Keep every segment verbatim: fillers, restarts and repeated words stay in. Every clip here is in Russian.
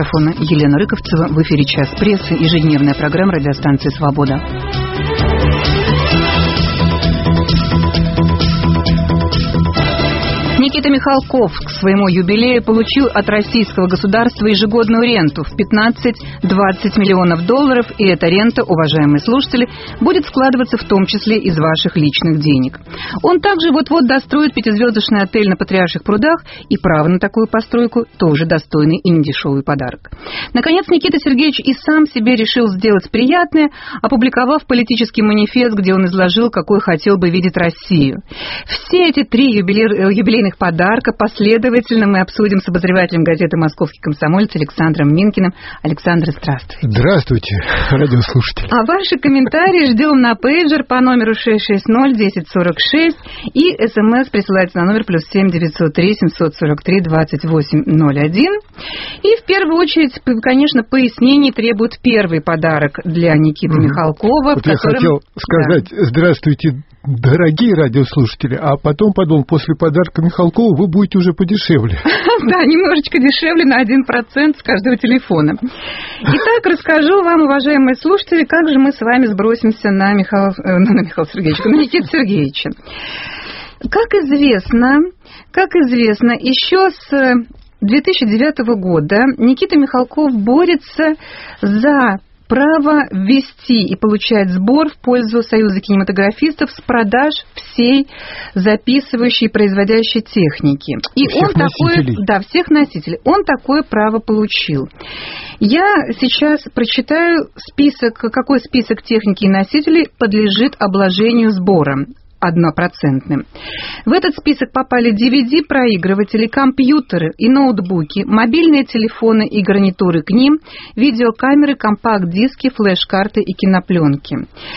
микрофона Елена Рыковцева. В эфире «Час прессы», ежедневная программа радиостанции «Свобода». Никита Михалков к своему юбилею получил от российского государства ежегодную ренту в пятнадцать-двадцать миллионов долларов, и эта рента, уважаемые слушатели, будет складываться в том числе из ваших личных денег. Он также вот-вот достроит пятизвездочный отель на Патриарших прудах, и право на такую постройку тоже достойный и недешевый подарок. Наконец, Никита Сергеевич и сам себе решил сделать приятное, опубликовав политический манифест, где он изложил, какой хотел бы видеть Россию. Все эти три юбилей... юбилейных подарка последовательно мы обсудим с обозревателем газеты «Московский комсомолец» Александром Минкиным. Александр, здравствуйте. Здравствуйте, радиослушатели. А ваши комментарии ждем на пейджер по номеру шесть шесть ноль десять сорок шесть, и СМС присылается на номер плюс семь девятьсот три семьсот сорок три двадцать восемь ноль один. И в первую очередь, конечно, пояснений требует первый подарок для Никиты mm-hmm. Михалкова. Вот в котором... я хотел сказать, да. Здравствуйте, дорогие радиослушатели, а потом подумал, после подарка Михалкова вы будете уже подешевле. Да, немножечко дешевле на один процент с каждого телефона. Итак, расскажу вам, уважаемые слушатели, как же мы с вами сбросимся на Михаила, на Михаила Сергеевича, на Никиту Сергеевича. Как известно, как известно, еще с две тысячи девятого года Никита Михалков борется за право ввести и получать сбор в пользу Союза кинематографистов с продаж всей записывающей и производящей техники. И всех он такое, да, всех носителей. Он такое право получил. Я сейчас прочитаю список, какой список техники и носителей подлежит обложению сбором однопроцентным. В этот список попали ди ви ди-проигрыватели, компьютеры и ноутбуки, мобильные телефоны и гарнитуры к ним, видеокамеры, компакт-диски, флеш-карты и кинопленки.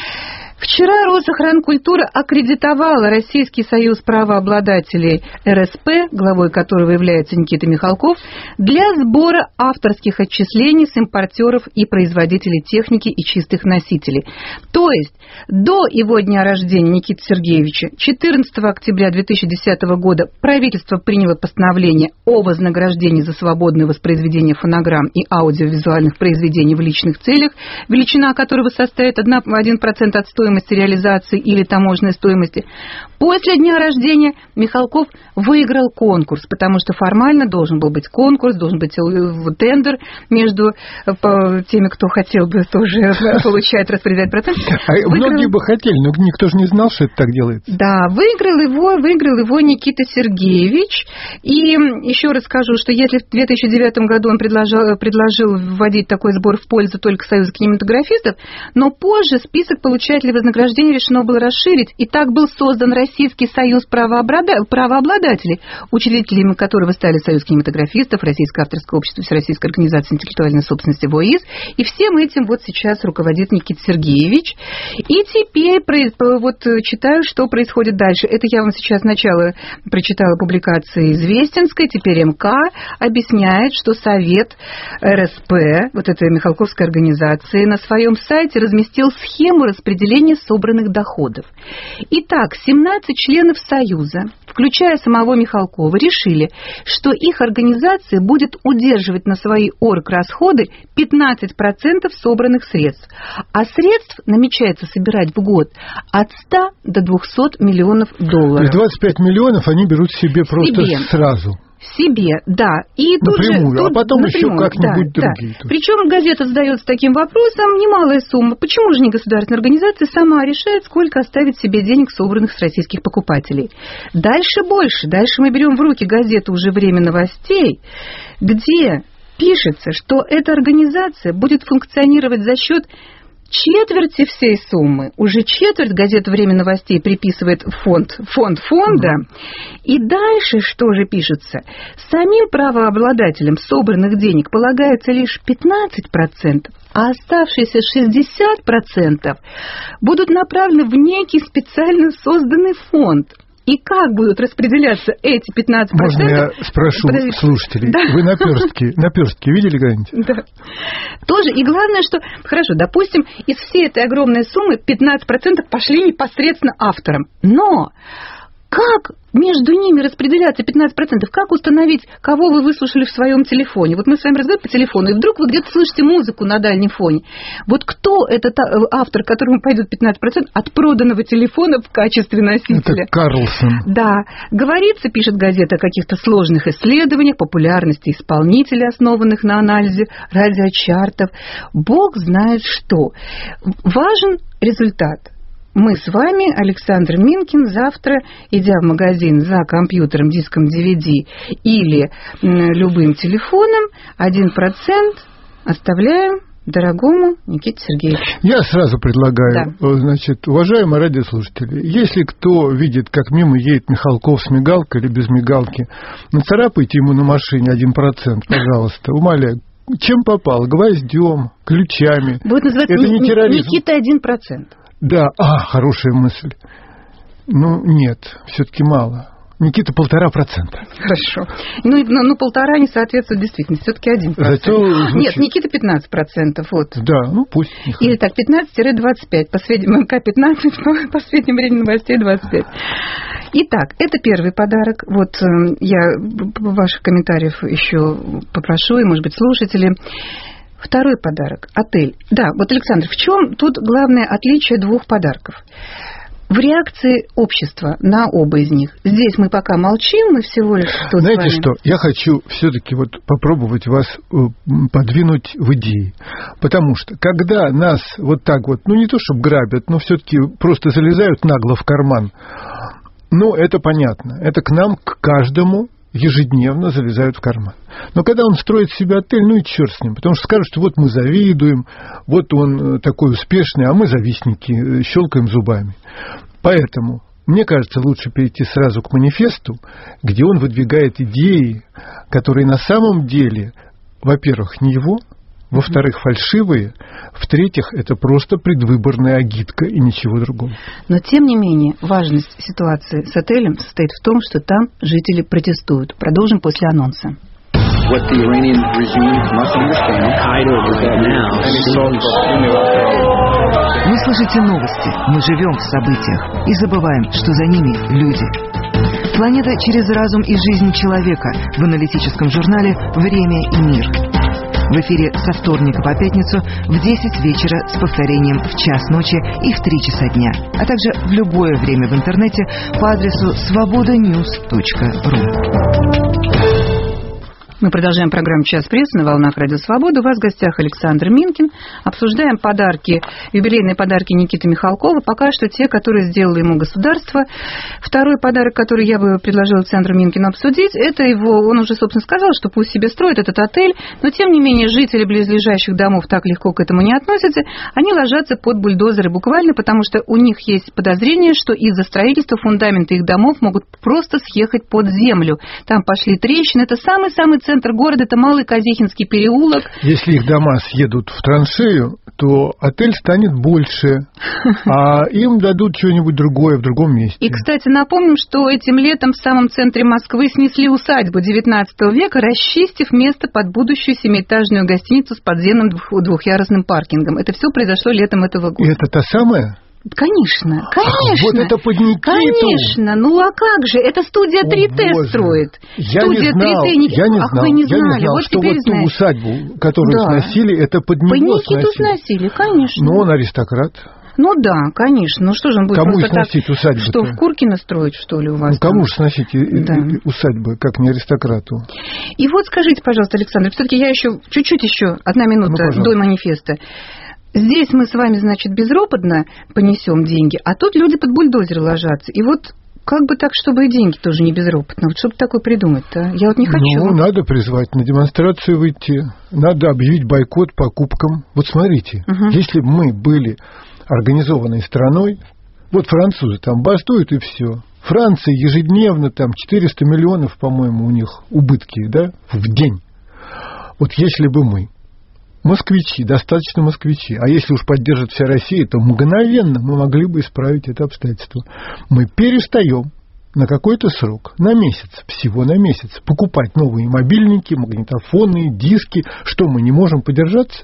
Вчера Росохранкультура аккредитовала Российский союз правообладателей эр эс пэ, главой которого является Никита Михалков, для сбора авторских отчислений с импортеров и производителей техники и чистых носителей. То есть до его дня рождения, Никиты Сергеевича, четырнадцатого октября две тысячи десятого года, правительство приняло постановление о вознаграждении за свободное воспроизведение фонограмм и аудиовизуальных произведений в личных целях, величина которого составит один процент от стоимости реализации или таможенной стоимости. После дня рождения Михалков выиграл конкурс, потому что формально должен был быть конкурс, должен быть тендер между теми, кто хотел бы тоже получать, распределять процент. А выиграл... Многие бы хотели, но никто же не знал, что это так делается. Да, выиграл его, выиграл его Никита Сергеевич. И еще раз скажу, что если в две тысячи девятом году он предложил, предложил вводить такой сбор в пользу только Союза кинематографистов, но позже список получателей вознаграждения решено было расширить, и так был создан Российский союз правообладателей, учредителями которого стали Союз кинематографистов, Российское авторское общество, Всероссийская организация интеллектуальной собственности ВОИС, и всем этим вот сейчас руководит Никита Сергеевич. И теперь вот читаю, что происходит дальше. Это я вам сейчас сначала прочитала публикации Известинской, теперь эм ка объясняет, что Совет эр эс пэ, вот этой Михалковской организации, на своем сайте разместил схему распределения собранных доходов. Итак, семнадцать членов Союза, включая самого Михалкова, решили, что их организация будет удерживать на свои орграсходы пятнадцать процентов собранных средств, а средств намечается собирать в год от ста до двухсот миллионов долларов. И двадцать пять миллионов они берут себе просто себе. сразу. Себе, да. И тут напрямую, же, тут, а потом напрямую, еще как-нибудь да, другие. Да. Причем газета задается таким вопросом, немалая сумма. Почему же не государственная организация сама решает, сколько оставить себе денег, собранных с российских покупателей? Дальше больше. Дальше мы берем в руки газету уже «Время новостей», где пишется, что эта организация будет функционировать за счет четверти всей суммы. Уже четверть газета «Время новостей» приписывает фонд, фонд фонда. И дальше что же пишется? Самим правообладателям собранных денег полагается лишь пятнадцать процентов, а оставшиеся шестьдесят процентов будут направлены в некий специально созданный фонд. И как будут распределяться эти пятнадцать процентов? Можно я спрошу Подождите. слушателей? Да. Вы наперстки, наперстки видели когда-нибудь? Да. Тоже. И главное, что, хорошо, допустим, из всей этой огромной суммы пятнадцать процентов пошли непосредственно авторам. Но Как между ними распределяться пятнадцать процентов? Как установить, кого вы выслушали в своем телефоне? Вот мы с вами разговариваем по телефону, и вдруг вы где-то слышите музыку на дальнем фоне. Вот кто этот автор, которому пойдет пятнадцать процентов от проданного телефона в качестве носителя? Это Карлсон. Да. Говорится, пишет газета, о каких-то сложных исследованиях, популярности исполнителей, основанных на анализе радиочартов. Бог знает что. Важен результат. Мы с вами, Александр Минкин, завтра, идя в магазин за компьютером, диском ди ви ди или любым телефоном, один процент оставляем дорогому Никите Сергеевичу. Я сразу предлагаю, да. Значит, уважаемые радиослушатели, если кто видит, как мимо едет Михалков с мигалкой или без мигалки, нацарапайте ему на машине один процент, пожалуйста, умоляю. Чем попал? Гвоздем, ключами. Будет называться Это не терроризм. Никита один процент. Да, а, хорошая мысль. Ну, нет, все-таки мало. Никита, полтора процента. Хорошо. Ну, ну, ну, полтора не соответствует действительности, все-таки один процент. Звучит... Нет, Никита пятнадцать процентов. Вот. Да, ну пусть. Или так, пятнадцать-двадцать пять. По сведениям эм ка пятнадцать, по сведениям времени новостей двадцать пять. Итак, это первый подарок. Вот я ваших комментариев еще попрошу, и, может быть, слушатели. Второй подарок – отель. Да, вот, Александр, в чем тут главное отличие двух подарков? В реакции общества на оба из них. Здесь мы пока молчим, мы всего лишь что Знаете с вами... что, я хочу все-таки вот попробовать вас подвинуть в идеи. Потому что, когда нас вот так вот, ну не то чтобы грабят, но все-таки просто залезают нагло в карман, ну это понятно. Это к нам, к каждому ежедневно залезают в карман. Но когда он строит себе отель, ну и черт с ним, потому что скажут, что вот мы завидуем, вот он такой успешный, а мы завистники, щелкаем зубами. Поэтому, мне кажется, лучше перейти сразу к манифесту, где он выдвигает идеи, которые на самом деле, во-первых, не его, во-вторых, фальшивые, в-третьих, это просто предвыборная агитка и ничего другого. Но, тем не менее, важность ситуации с отелем состоит в том, что там жители протестуют. Продолжим после анонса. What the Iranian regime must understand, Вы слышите новости, мы живем в событиях и забываем, что за ними люди. Планета через разум и жизнь человека в аналитическом журнале «Время и мир». В эфире со вторника по пятницу в десять вечера с повторением в час ночи и в три часа дня, а также в любое время в интернете по адресу свобода ньюс точка ру. Мы продолжаем программу «Час прессы» на волнах Радио Свобода. У вас в гостях Александр Минкин. Обсуждаем подарки, юбилейные подарки Никиты Михалкова. Пока что те, которые сделало ему государство. Второй подарок, который я бы предложила Александру Минкину обсудить, это его, он уже, собственно, сказал, что пусть себе строит этот отель, но, тем не менее, жители близлежащих домов так легко к этому не относятся. Они ложатся под бульдозеры буквально, потому что у них есть подозрение, что из-за строительства фундаменты их домов могут просто съехать под землю. Там пошли трещины. Это самый-самый центр города, это Малый Казихинский переулок. Если их дома съедут в траншею, то отель станет больше, а им дадут что-нибудь другое в другом месте. И, кстати, напомним, что этим летом в самом центре Москвы снесли усадьбу девятнадцатого века, расчистив место под будущую семиэтажную гостиницу с подземным двух- двухъярусным паркингом. Это все произошло летом этого года. И это та самая? Конечно, конечно. Вот это под Никиту. Конечно, ну а как же? Это студия три тэ строит. Я студия не знал, три тэ... я не Ах, знал, вы не я знали. не знал, Вот что теперь вот ту знаете. усадьбу, которую Да. сносили, это под По него Никиту сносили. сносили, конечно. Но он аристократ. Ну да, конечно. Ну что же он будет Кому просто сносить так... усадьбу-то? Что, в Куркино строить, что ли, у вас? Ну, кому там? же сносить и- Да. и- усадьбы, как не аристократу? И вот скажите, пожалуйста, Александр, все-таки я еще чуть-чуть еще, одна минута Ну, до манифеста. Здесь мы с вами, значит, безропотно понесем деньги, а тут люди под бульдозер ложатся. И вот как бы так, чтобы и деньги тоже не безропотно. Вот что бы такое придумать-то? Я вот не хочу. Ну, надо призвать на демонстрацию выйти, надо объявить бойкот покупкам. Вот смотрите, Угу. если бы мы были организованной страной, вот французы там бастуют и все. Франция ежедневно там четыреста миллионов, по-моему, у них убытки, да, в день. Вот если бы мы, москвичи, достаточно москвичи, а если уж поддержит вся Россия, то мгновенно мы могли бы исправить это обстоятельство. Мы перестаем на какой-то срок, на месяц, всего на месяц, покупать новые мобильники, магнитофоны, диски, что мы не можем подержаться.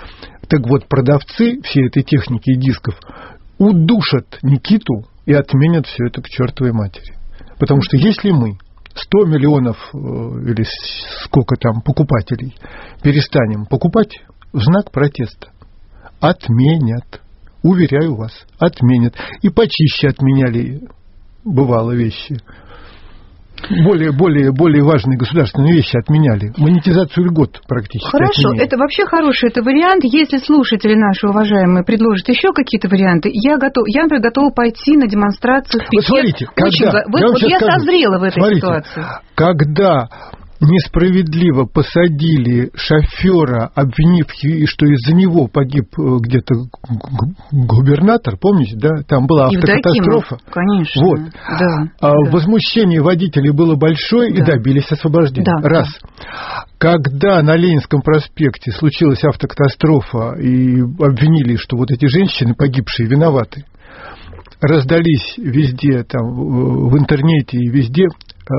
Так вот, продавцы всей этой техники и дисков удушат Никиту и отменят все это к чертовой матери. Потому что если мы сто миллионов или сколько там покупателей перестанем покупать в знак протеста, отменят. Уверяю вас, отменят. И почище отменяли, бывало, вещи. Более, более, более важные государственные вещи отменяли. Монетизацию льгот практически Хорошо, отменяли. Это вообще хороший это вариант. Если слушатели наши уважаемые предложат еще какие-то варианты, я, готов, я например, готова пойти на демонстрацию в пикет. Вот смотрите, Очень, когда, вот, я, вот я скажу, созрела в этой смотрите, ситуации. Когда несправедливо посадили шофера, обвинив, что из-за него погиб где-то губернатор, помните, да? Там была автокатастрофа. Конечно. Вот. Да, а да. Возмущение водителей было большое, да. И добились освобождения. Да, Раз. да. Когда на Ленинском проспекте случилась автокатастрофа и обвинили, что вот эти женщины погибшие виноваты, раздались везде, там, в интернете и везде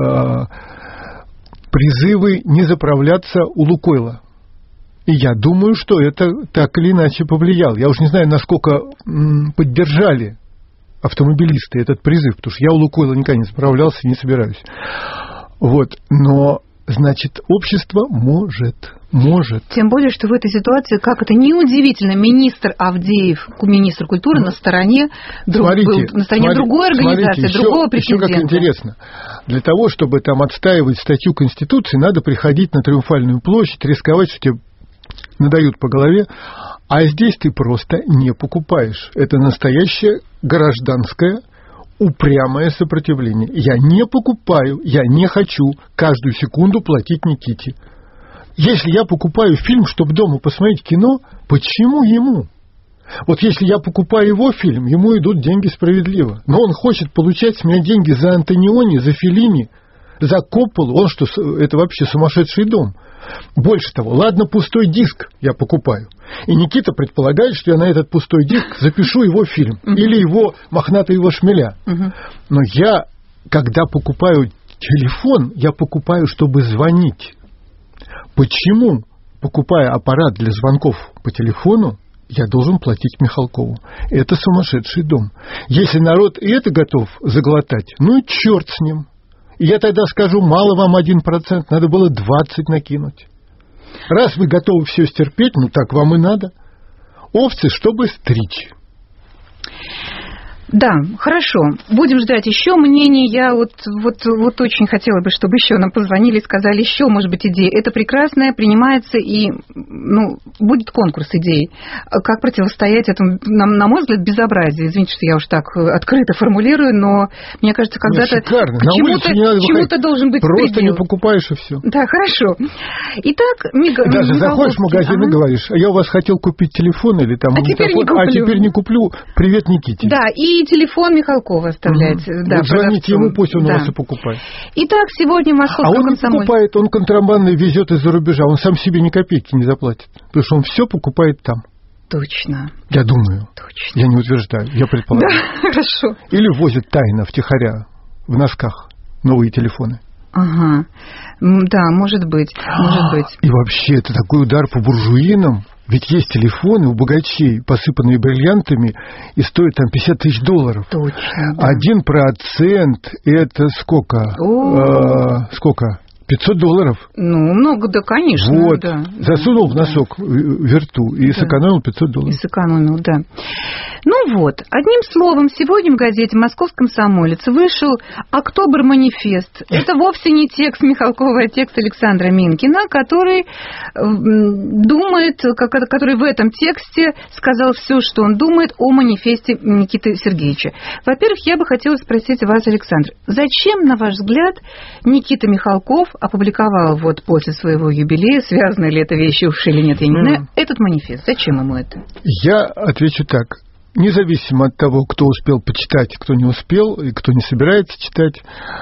призывы не заправляться у «Лукойла». И я думаю, что это так или иначе повлияло. Я уж не знаю, насколько м, поддержали автомобилисты этот призыв, потому что я у «Лукойла» никогда не заправлялся и не собираюсь. Вот. Но, значит, общество может, может. Тем более, что в этой ситуации, как это неудивительно, министр Авдеев, министр культуры, на стороне, друг, смотрите, был, на стороне смотри, другой организации, смотрите, другого еще, претендента. Еще как интересно. Для того, чтобы там отстаивать статью Конституции, надо приходить на Триумфальную площадь, рисковать, что тебе надают по голове. А здесь ты просто не покупаешь. Это настоящее гражданское упрямое сопротивление. Я не покупаю, я не хочу каждую секунду платить Никите. Если я покупаю фильм, чтобы дома посмотреть кино, почему ему? Вот если я покупаю его фильм, ему идут деньги справедливо. Но он хочет получать с меня деньги за Антониони, за Феллини, за Копполу. Он что, это вообще сумасшедший дом. Больше того, ладно, пустой диск я покупаю. И Никита предполагает, что я на этот пустой диск запишу его фильм. Uh-huh. Или его «Мохнатого шмеля». Uh-huh. Но я, когда покупаю телефон, я покупаю, чтобы звонить. Почему, покупая аппарат для звонков по телефону, я должен платить Михалкову? Это сумасшедший дом. Если народ и это готов заглотать, ну и черт с ним. И я тогда скажу, мало вам один процент, надо было двадцать накинуть. Раз вы готовы все стерпеть, ну так вам и надо. Овцы, чтобы стричь. Да, хорошо. Будем ждать еще мнений. Я вот, вот, вот очень хотела бы, чтобы еще нам позвонили и сказали еще, может быть, идеи. Это прекрасное, принимается, и ну, будет конкурс идей. Как противостоять этому, на, на мой взгляд, безобразию. Извините, что я уж так открыто формулирую, но мне кажется, когда-то почему-то, почему-то должен быть просто предел. Не покупаешь и все. Да, хорошо. Итак, Мига... Даже Михалковский, заходишь в магазин ага. и говоришь, а я у вас хотел купить телефон или там а теперь, не а теперь не куплю. Привет, Никите. Да, и телефон Михалкова оставлять. Mm-hmm. Да, вот звоните ему, пусть он да. у вас и покупает. Итак, сегодня в Московском А он комсомольце... не покупает, он контрабандно везет из-за рубежа. Он сам себе ни копейки не заплатит. Потому что он все покупает там. Точно. Я думаю. Точно. Я не утверждаю, я предполагаю. Да, хорошо. Или возит тайно, втихаря, в носках новые телефоны. Ага. Да, может быть, может быть. И вообще, это такой удар по буржуинам. Ведь есть телефоны у богачей, посыпанные бриллиантами, и стоят там пятьдесят тысяч долларов. Точно. Да. Один процент это сколько? А, сколько? пятьсот долларов. Ну, много, да, конечно. Вот. Да, засунул да, в носок да. верту и да. сэкономил пятьсот долларов. И сэкономил, да. Ну вот, одним словом, сегодня в газете «Московский комсомолец» вышел «Октобер-манифест». Это вовсе не текст Михалкова, а текст Александра Минкина, который думает, который в этом тексте сказал все, что он думает о манифесте Никиты Сергеевича. Во-первых, я бы хотела спросить вас, Александр, зачем, на ваш взгляд, Никита Михалков опубликовал вот после своего юбилея, связаны ли это вещи уж или нет, я не знаю, mm. этот манифест? Зачем ему это? Я отвечу так. Независимо от того, кто успел почитать, кто не успел, и кто не собирается читать,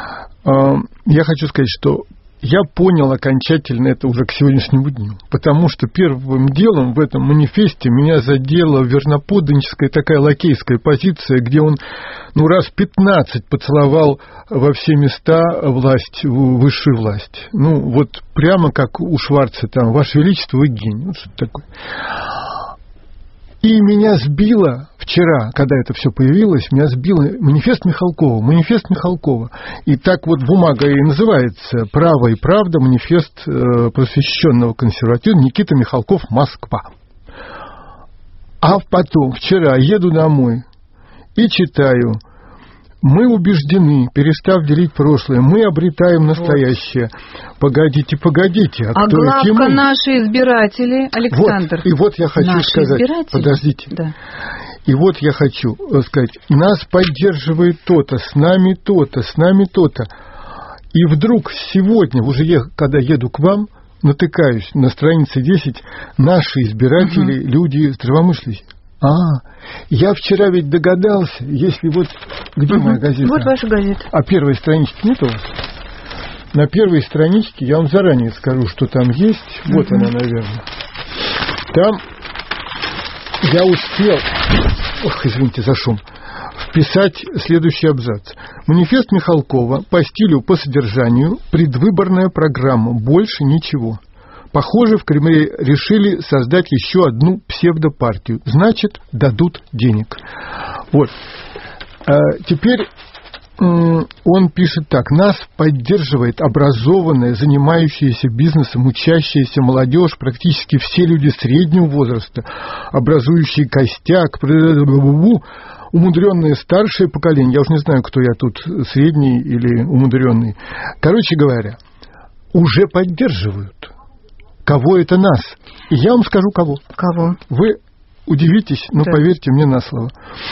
я хочу сказать, что я понял окончательно это уже к сегодняшнему дню. Потому что первым делом в этом манифесте меня задела верноподданническая такая лакейская позиция, где он ну, раз пятнадцать поцеловал во все места власть, высшую власть. Ну, вот прямо как у Шварца там, Ваше Величество, вы гений. Вот что такое. И меня сбило вчера, когда это все появилось, меня сбило манифест Михалкова. Манифест Михалкова. И так вот бумага и называется «Право и правда. Манифест э, просвещенного консерватизма. Никита Михалков. Москва». А потом, вчера, еду домой и читаю: мы убеждены, перестав делить прошлое, мы обретаем настоящее. Вот. Погодите, погодите. А, а кто эти мы? Наши избиратели, Александр. Вот, и вот я хочу наши сказать. Избиратели? Подождите. Да. И вот я хочу сказать: нас поддерживает то-то, с нами то-то, с нами то-то. И вдруг сегодня, уже я, когда еду к вам, натыкаюсь на странице десять: наши избиратели, угу. люди здравомыслящие. А, я вчера ведь догадался, если вот... Где угу. моя газета? Вот ваша газета. А первой странички нет у вас? На первой страничке, я вам заранее скажу, что там есть. Вот угу. она, наверное. Там я успел... Ох, извините за шум. Вписать следующий абзац. Манифест Михалкова по стилю, по содержанию, предвыборная программа, больше ничего. Похоже, в Кремле решили создать еще одну псевдопартию. Значит, дадут денег. Вот. А теперь он пишет так: нас поддерживает образованная, занимающаяся бизнесом, учащаяся молодежь, практически все люди среднего возраста, образующие костяк, умудренное старшее поколение. Я уж не знаю, кто я тут, средний или умудренный. Короче говоря, уже поддерживают. Кого это нас? И я вам скажу, кого. Кого? Вы удивитесь, но да. поверьте мне на слово.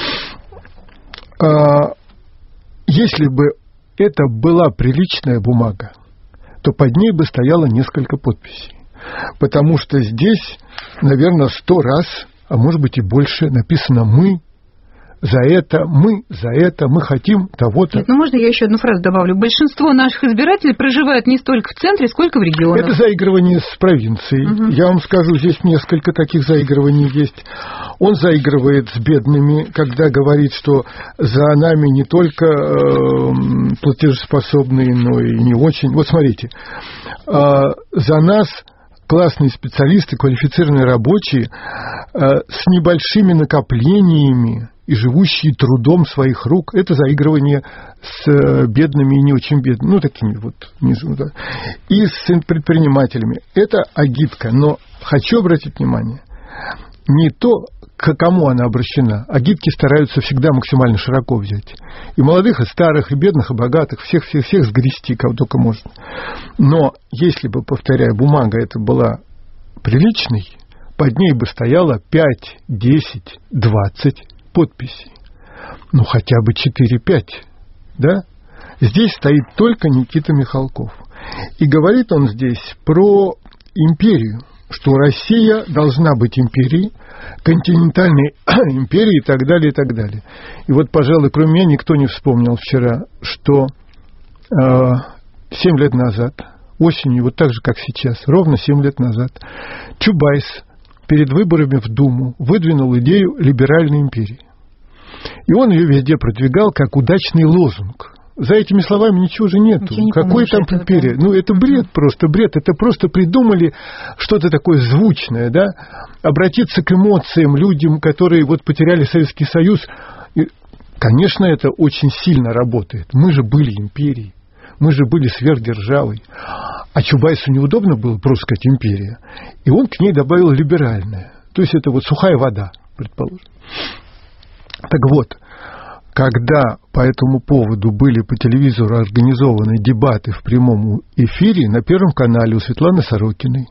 А, если бы это была приличная бумага, то под ней бы стояло несколько подписей. Потому что здесь, наверное, сто раз, а может быть и больше, написано «мы». За это, мы, за это, мы хотим того-то. Нет, ну можно я еще одну фразу добавлю? Большинство наших избирателей проживают не столько в центре, сколько в регионах. Это заигрывание с провинцией. Угу. Я вам скажу, здесь несколько таких заигрываний есть. Он заигрывает с бедными, когда говорит, что за нами не только э, платежеспособные, но и не очень. Вот смотрите, э, за нас классные специалисты, квалифицированные рабочие э, с небольшими накоплениями и живущие трудом своих рук. Это заигрывание с бедными и не очень бедными, ну, такими вот, да. И с предпринимателями. Это агитка, но хочу обратить внимание, не то, к кому она обращена. Агитки стараются всегда максимально широко взять. И молодых, и старых, и бедных, и богатых, всех-всех-всех сгрести, как только можно. Но если бы, повторяю, бумага эта была приличной, под ней бы стояло пять, десять, двадцать подписей. Ну, хотя бы четыре-пять, да? Здесь стоит только Никита Михалков. И говорит он здесь про империю, что Россия должна быть империей, континентальной империей и так далее, и так далее. И вот, пожалуй, кроме меня никто не вспомнил вчера, что э, семь лет назад, осенью, вот так же, как сейчас, ровно семь лет назад, Чубайс перед выборами в Думу выдвинул идею либеральной империи. И он ее везде продвигал как удачный лозунг. За этими словами ничего же нету. Не Какой там империя? Ну, это бред просто, бред. Это просто придумали что-то такое звучное, да? Обратиться к эмоциям людям, которые вот потеряли Советский Союз. И, конечно, это очень сильно работает. Мы же были империей. Мы же были сверхдержавой. А Чубайсу неудобно было просто сказать империя. И он к ней добавил либеральная. То есть это вот сухая вода, предположим. Так вот, когда по этому поводу были по телевизору организованы дебаты в прямом эфире на Первом канале у Светланы Сорокиной,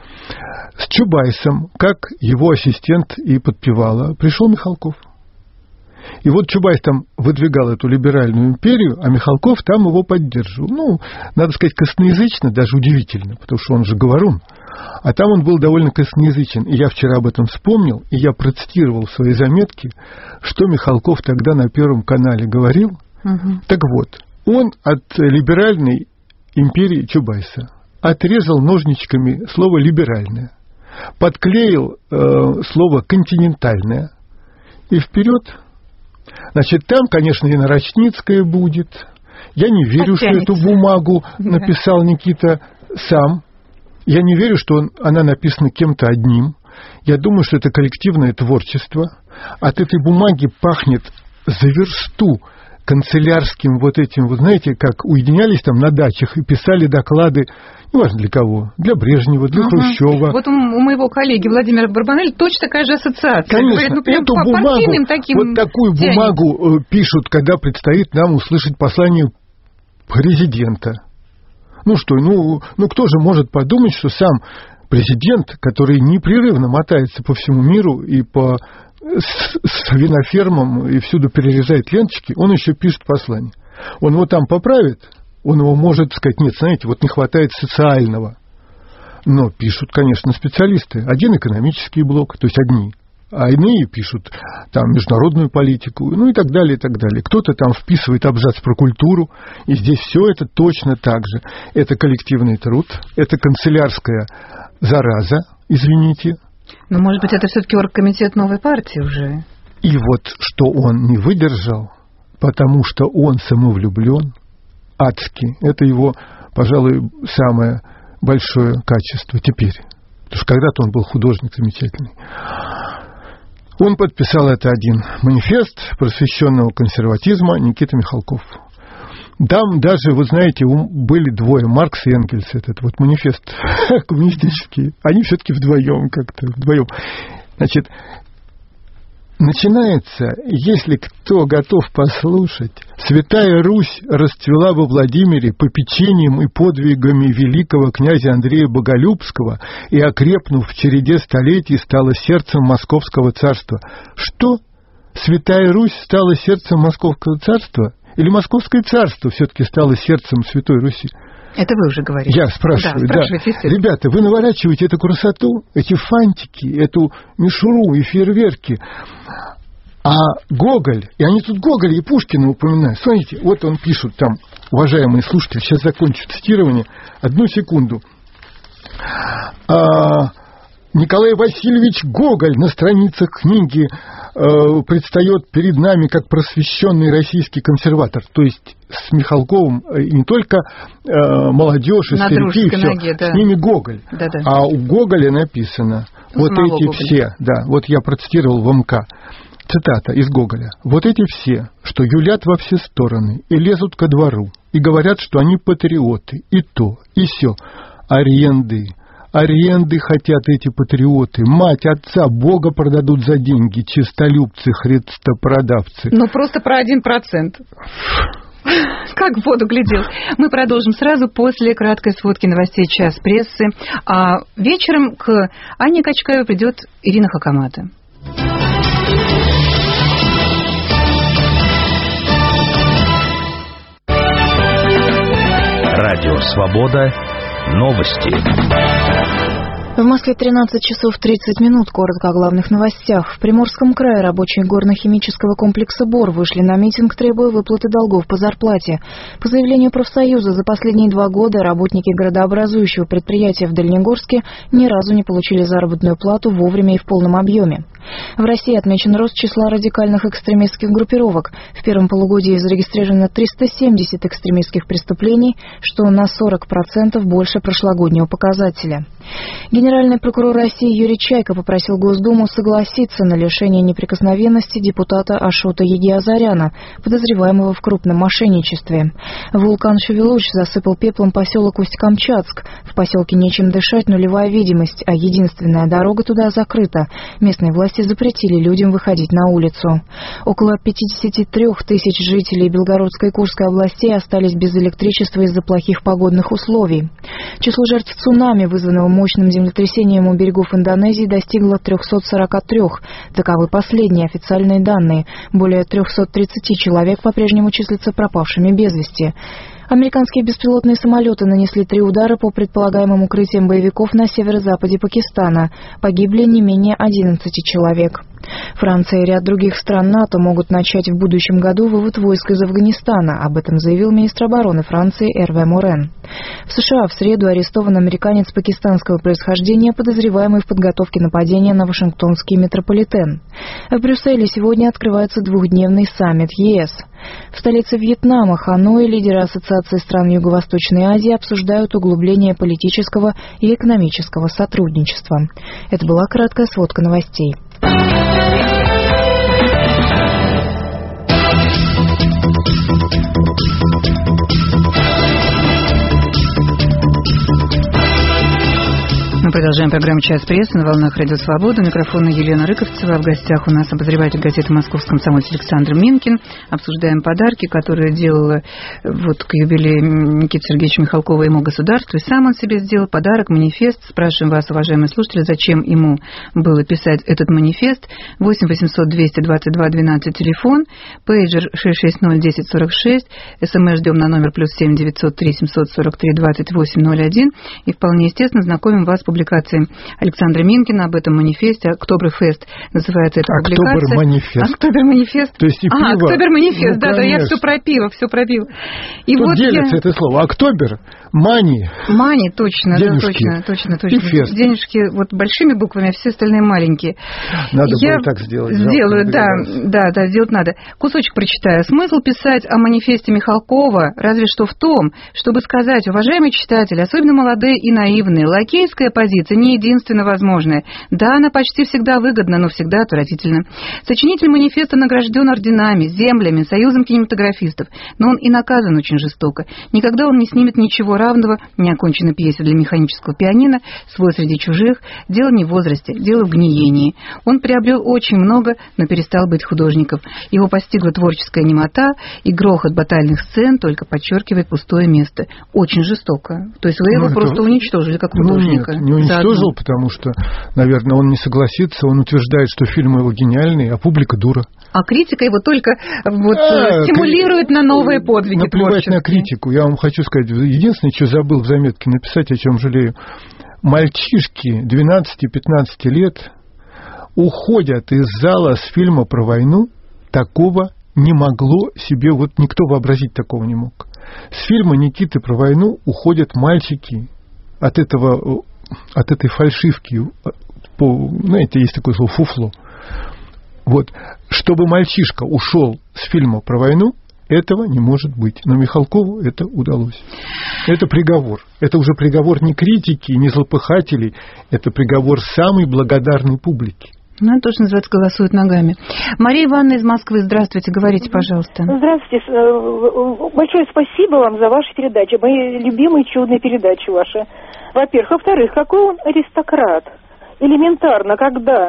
с Чубайсом, как его ассистент и подпевала, пришел Михалков. И вот Чубайс там выдвигал эту либеральную империю, а Михалков там его поддерживал. Ну, надо сказать, косноязычно, даже удивительно, потому что он же говорун. А там он был довольно косноязычен. И я вчера об этом вспомнил, и я процитировал в своей заметке, что Михалков тогда на Первом канале говорил. Угу. Так вот, он от либеральной империи Чубайса отрезал ножничками слово «либеральное», подклеил э, слово «континентальное» и вперед. Значит, там, конечно, и Нарочницкая будет. Я не верю, Оттянется. что эту бумагу написал Никита сам. Я не верю, что он, она написана кем-то одним. Я думаю, что это коллективное творчество. От этой бумаги пахнет за версту канцелярским вот этим, вы знаете, как уединялись там на дачах и писали доклады, неважно для кого, для Брежнева, для uh-huh. Хрущева. Вот у, у моего коллеги Владимира Барбанелли точно такая же ассоциация. Конечно, говорит, ну, эту по бумагу, таким вот такую тянет. бумагу пишут, когда предстоит нам услышать послание президента. Ну что, ну, ну кто же может подумать, что сам президент, который непрерывно мотается по всему миру и по с, с винофермам и всюду перерезает ленточки, он еще пишет послание. Он его там поправит, он его может сказать, нет, знаете, вот не хватает социального. Но пишут, конечно, специалисты. Один экономический блок, то есть одни, а иные пишут там международную политику, ну и так далее, и так далее. Кто-то там вписывает абзац про культуру, и здесь все это точно так же. Это коллективный труд, это канцелярская зараза, извините. Но, может быть, это все-таки оргкомитет новой партии уже. И вот что он не выдержал, потому что он самовлюблен, адски. Это его, пожалуй, самое большое качество теперь. Потому что когда-то он был художник замечательный. Он подписал это один манифест просвещенного консерватизма Никита Михалков. Там даже, вы знаете, были двое, Маркс и Энгельс, этот вот манифест коммунистический. Они все-таки вдвоем как-то, вдвоем. Значит, начинается, если кто готов послушать, «Святая Русь расцвела во Владимире попечением и подвигами великого князя Андрея Боголюбского и, окрепнув в череде столетий, стала сердцем Московского царства». Что? Святая Русь стала сердцем Московского царства? Или Московское царство все-таки стало сердцем Святой Руси? Это вы уже говорите. Я спрашиваю, да. да. Ребята, вы наворачиваете эту красоту, эти фантики, эту мишуру и фейерверки. А Гоголь, и они тут Гоголя и Пушкина упоминают. Смотрите, вот он пишет там, уважаемые слушатели, сейчас закончу цитирование, одну секунду. А, Николай Васильевич Гоголь на страницах книги э, предстает перед нами как просвещенный российский консерватор. То есть с Михалковым не только э, молодежь и старики, и все, ноге, да. С ними Гоголь. Да, да. А у Гоголя написано, ну, вот эти Гоголя. Все, да, вот я процитировал в МК, цитата из Гоголя. «Вот эти все, что юлят во все стороны и лезут ко двору, и говорят, что они патриоты, и то, и сё, аренды». Аренды хотят эти патриоты. Мать, отца, Бога продадут за деньги. Чистолюбцы, христопродавцы. Ну, просто про один процент. Как в воду глядел. Мы продолжим сразу после краткой сводки новостей «Час прессы». А вечером к Анне Качкаевой придет Ирина Хакамада. Радио «Свобода». Новости. В Москве тринадцать часов тридцать минут. Коротко о главных новостях. В Приморском крае рабочие горно-химического комплекса «Бор» вышли на митинг, требуя выплаты долгов по зарплате. По заявлению профсоюза, за последние два года работники градообразующего предприятия в Дальнегорске ни разу не получили заработную плату вовремя и в полном объеме. В России отмечен рост числа радикальных экстремистских группировок. В первом полугодии зарегистрировано триста семьдесят экстремистских преступлений, что на сорок процентов больше прошлогоднего показателя. Генеральный прокурор России Юрий Чайка попросил Госдуму согласиться на лишение неприкосновенности депутата Ашота Егиазаряна, подозреваемого в крупном мошенничестве. Вулкан Шевелуч засыпал пеплом поселок Усть-Камчатск. В поселке нечем дышать, нулевая видимость, а единственная дорога туда закрыта. Местные власти запретили людям выходить на улицу. Около пятьдесят три тысяч жителей Белгородской и Курской областей остались без электричества из-за плохих погодных условий. Число жертв цунами, вызванного мощным землетрясением у берегов Индонезии, достигло триста сорок три. Таковы последние официальные данные. Более триста тридцать человек по-прежнему числятся пропавшими без вести. Американские беспилотные самолеты нанесли три удара по предполагаемым укрытиям боевиков на северо-западе Пакистана. Погибли не менее одиннадцать человек. Франция и ряд других стран НАТО могут начать в будущем году вывод войск из Афганистана. Об этом заявил министр обороны Франции Эрве Морен. В США в среду арестован американец пакистанского происхождения, подозреваемый в подготовке нападения на Вашингтонский метрополитен. В Брюсселе сегодня открывается двухдневный саммит ЕС. В столице Вьетнама, Ханой, лидеры Ассоциации стран Юго-Восточной Азии обсуждают углубление политического и экономического сотрудничества. Это была краткая сводка новостей. Мы продолжаем программу «Час прессы» на волнах Радио Свобода. У микрофона Елена Рыковцева. В гостях у нас обозреватель газеты «Московский комсомольец» Александр Минкин. Обсуждаем подарки, которые делала вот к юбилею Никиты Сергеевича Михалкова ему государство. И сам он себе сделал подарок, манифест. Спрашиваем вас, уважаемые слушатели, зачем ему было писать этот манифест. восемь восемьсот двести двадцать два двенадцать телефон, пейджер шесть шесть ноль десять сорок шесть, СМС ждем на номер плюс семь девятьсот три семьсот сорок три двадцать восемь ноль один. И вполне естественно знакомим вас с публикацией Александра Минкина об этом манифесте. Октоберфест называется эта публикация. Октобер-манифест. Октобер-манифест. То есть и пиво. А, Октобер-манифест, ну, да, да, я все про пиво, все про пиво. И тут вот делится я... это слово. Октобер, мани. Мани, точно, денежки. Да, точно, точно, точно. И фест. Денежки вот большими буквами, а все остальные маленькие. Надо я было так сделать. Сделаю, да, да, да, сделать надо. Кусочек прочитаю. Смысл писать о манифесте Михалкова разве что в том, чтобы сказать, уважаемые читатели, особенно молодые и наивные, лакейская позиция не единственно возможная. Да, она почти всегда выгодна, но всегда отвратительна. Сочинитель манифеста награжден орденами, землями, союзом кинематографистов, но он и наказан очень жестоко. Никогда он не снимет ничего равного неоконченной пьесе для механического пианино, свой среди чужих. Дело не в возрасте, дело в гниении. Он приобрел очень много, но перестал быть художником. Его постигла творческая немота, и грохот батальных сцен только подчеркивает пустое место. Очень жестоко. То есть вы его ну, просто это... уничтожили как художника. Ну, нет, не уничтожил, потому что, наверное, он не согласится. Он утверждает, что фильмы его гениальные, а публика дура. А критика его только вот, а, стимулирует кри... на новые подвиги наплевать творческие. На критику. Я вам хочу сказать, единственное, что забыл в заметке написать, о чем жалею. Мальчишки двенадцати-пятнадцати лет уходят из зала с фильма про войну. Такого не могло себе, вот никто вообразить такого не мог. С фильма Никиты про войну уходят мальчики от этого, от этой фальшивки. По, знаете, есть такое слово фуфло. Вот, чтобы мальчишка ушел с фильма про войну, этого не может быть. Но Михалкову это удалось. Это приговор. Это уже приговор не критики, не злопыхателей. Это приговор самой благодарной публики. Ну, это тоже называется «голосуют ногами». Мария Ивановна из Москвы, здравствуйте, говорите, пожалуйста. Здравствуйте. Большое спасибо вам за ваши передачи. Мои любимые чудные передачи ваши. Во-первых. Во-вторых, какой он аристократ. Элементарно, когда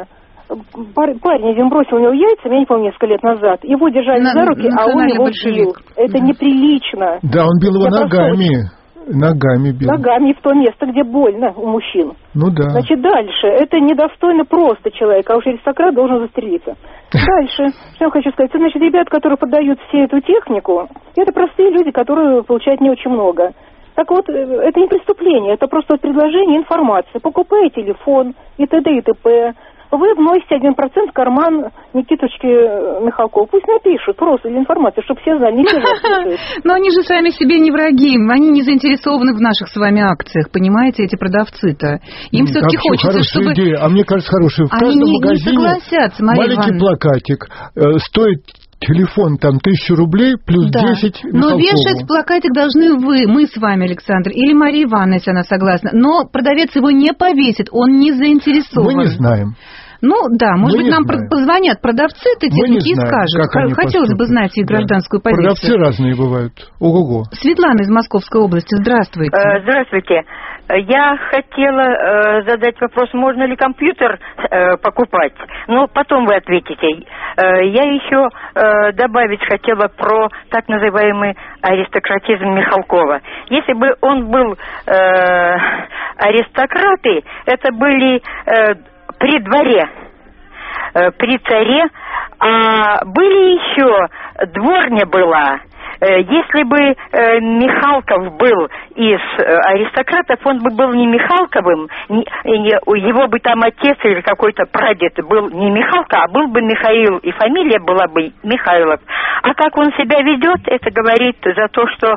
парень один бросил у него яйца, я не помню, несколько лет назад, его держали на, за руки, а он его бил. Это да. неприлично. Да, он бил его я ногами. Прошу. Ногами бил. Ногами в то место, где больно у мужчин. Ну да. Значит, дальше. Это недостойно просто человека, а уж аристократ должен застрелиться. Дальше. Что я хочу сказать. Значит, ребята, которые подают всю эту технику, это простые люди, которые получают не очень много. Так вот, это не преступление, это просто предложение информации. Покупай телефон и т.д. и т.п. Вы вносите один процент в карман Никиточки Михалкова. Пусть напишут просто для информации, чтобы все знали. Но они же сами себе не враги. Они не заинтересованы в наших с вами акциях. Понимаете, эти продавцы-то. Им все-таки хочется, чтобы... Идея. А мне кажется, хорошая. В они каждом не, магазине не согласятся, Мария маленький Ивановна. Плакатик э, стоит... Телефон там тысячу рублей плюс да. десять Михалкову. Но вешать плакатик должны вы, мы с вами, Александр, или Мария Ивановна, если она согласна. Но продавец его не повесит, он не заинтересован. Мы не знаем. Ну да, может мы быть, нам знаем. позвонят продавцы этой техники и скажут. Хотелось бы знать их гражданскую да. позицию. Продавцы разные бывают. Ого-го. Светлана из Московской области, здравствуйте. Здравствуйте. Я хотела э, задать вопрос, можно ли компьютер э, покупать, но потом вы ответите. Э, я еще э, добавить хотела про так называемый аристократизм Михалкова. Если бы он был э, аристократы, это были э, при дворе, э, при царе, а были еще, дворня была, если бы Михалков был из аристократов, он бы был не Михалковым, его бы там отец или какой-то прадед был не Михалка, а был бы Михаил, и фамилия была бы Михайлов. А как он себя ведет, это говорит за то, что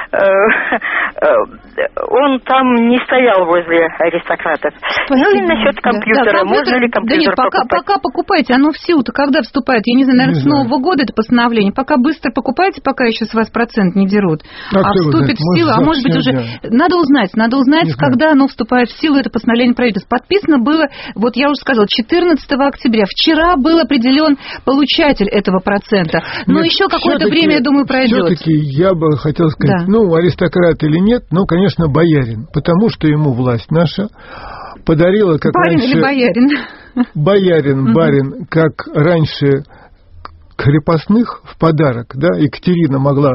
он там не стоял возле аристократов. Спасибо. Ну и насчет компьютера. Да, да, можно ли компьютер да нет, пока, покупать? пока покупайте. Оно в силу-то когда вступает? Я не знаю, наверное, не с Нового года это постановление. Пока быстро покупайте, пока еще с вас процент не дерут. А, а вступит в силу, а может быть уже... Дня. Надо узнать, надо узнать, когда оно вступает в силу, это постановление правительства. Подписано было, вот я уже сказала, четырнадцатого октября. Вчера был определен получатель этого процента. Но нет, еще какое-то время, я думаю, пройдет. Все-таки я бы хотел сказать, да. ну, аристократ или нет, ну, конечно, боярин, потому что ему власть наша подарила, как барин раньше... или боярин? Боярин, барин, как раньше крепостных в подарок, да, Екатерина могла